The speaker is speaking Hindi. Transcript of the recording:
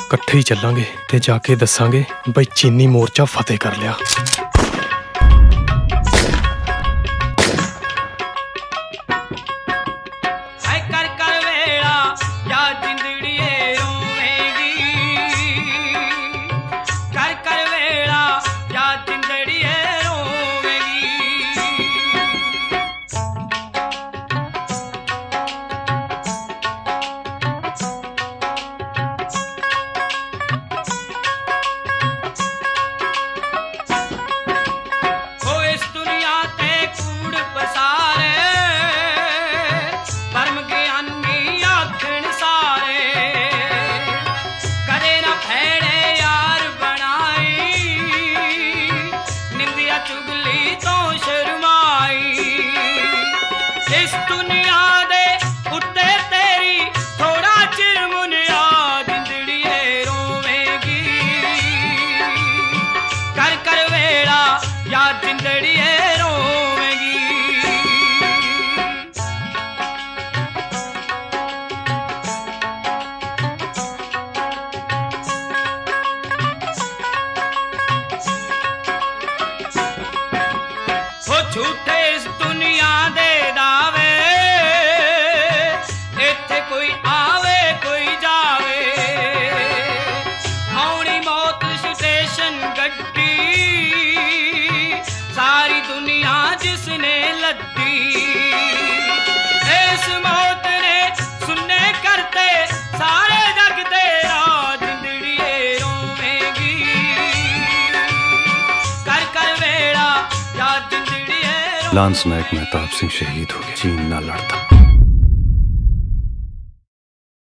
ਇਕੱਠੇ ਹੀ ਚੱਲਾਂਗੇ ਤੇ ਜਾ ਕੇ ਦੱਸਾਂਗੇ ਬਈ ਚੀਨੀ ਮੋਰਚਾ ਫਤਿਹ ਕਰ ਲਿਆ। झूठे इस दुनिया दे दावे, इत्थे कोई आवे कोई जावे, आउणी मौत स्टेशन गड्डी, सारी दुनिया जिसने लद्दी, इस मौत ने सुनने करते सारे जग तेरा जिंदड़िए रोवेगी, कर कर वेड़ा या लांस नायक मेहताब सिंह शहीद हो गया, चीन ना लड़ता।